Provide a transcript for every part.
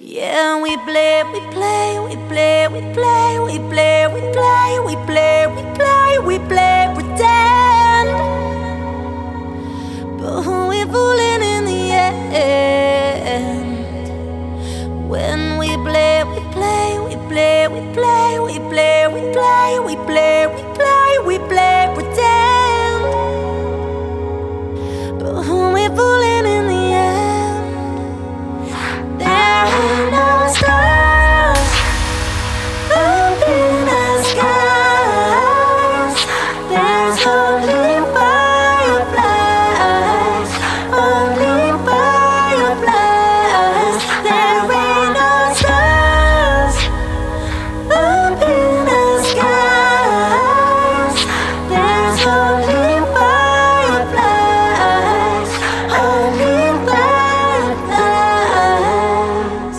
Yeah, we play, we play, we play, we play, we play, we play, we play, we play, we play, pretend. But we're fooling in the end. When we play, we play, we play, we play, we play, we play, we play, we play, we play, pretend. But we're fooling in the end. There are no stars up in the skies. There's only fireflies, only fireflies. There ain't no stars up in the skies. There's only fireflies, only fireflies.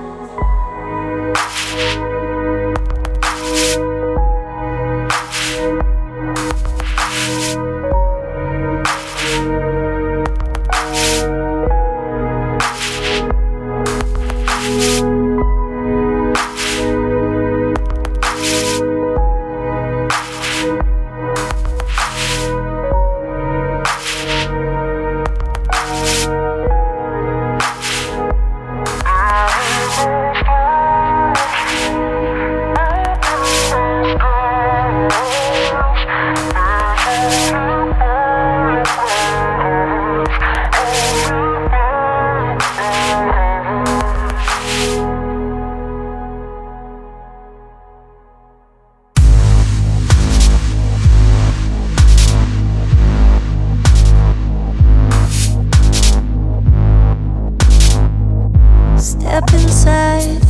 Step inside,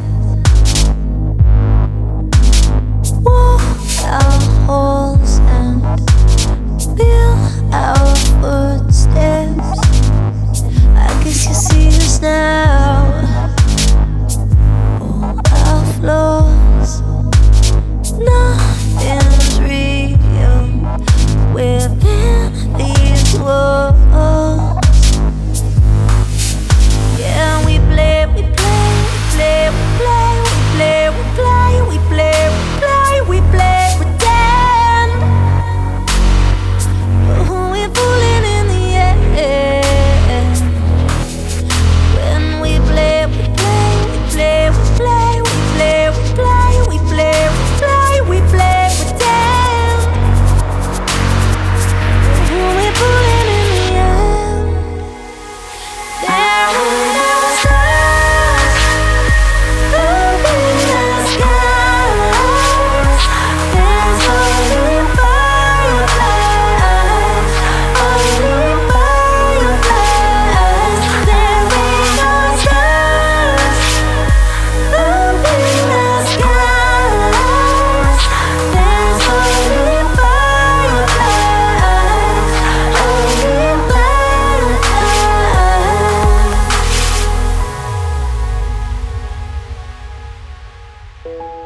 walk our halls and feel our footsteps. I guess you see us now, all our flaws. Nothing's real within these walls. Yeah, we play, we play, we play, we play, we play, we play, we play, we play, we play, pretend. But we're fooling in the end. When we play, we play, we play, we play, we play, we play, we play, we play, we play, pretend. But we're fooling in the end. There are no stars up in the skies. There's only fireflies, only fireflies. There ain't no stars up in the skies. There's only fireflies, only fireflies.